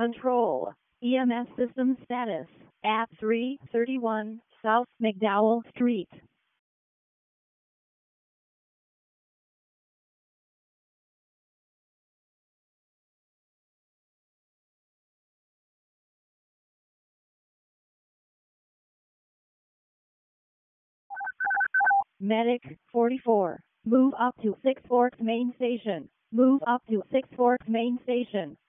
Control. EMS system status at 331 South McDowell Street. Medic 44. Move up to Six Forks Main Station. Move up to Six Forks Main Station.